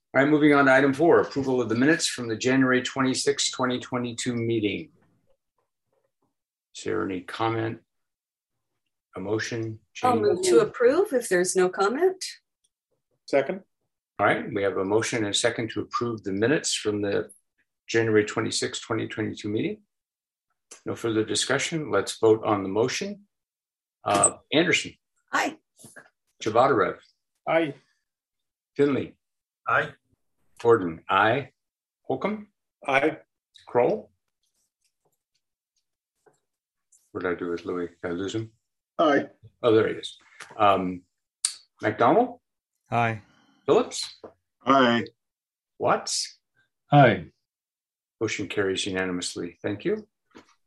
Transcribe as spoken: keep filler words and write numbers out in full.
All right, moving on to item four, approval of the minutes from the January twenty-sixth, twenty twenty-two meeting. Is there any comment, a motion? I'll change? move to approve if there's no comment. Second. All right, we have a motion and a second to approve the minutes from the January twenty-sixth, twenty twenty-two meeting. No further discussion. Let's vote on the motion. Uh, Anderson. Aye. Chavadarev. Aye. Finley. Aye. Forden. Aye. Holcomb. Aye. Kroll. What did I do with Louis? Did I lose him? Aye. Oh, there he is. Um, McDonald. Aye. Phillips. Aye. Watts. Aye. Motion carries unanimously. Thank you.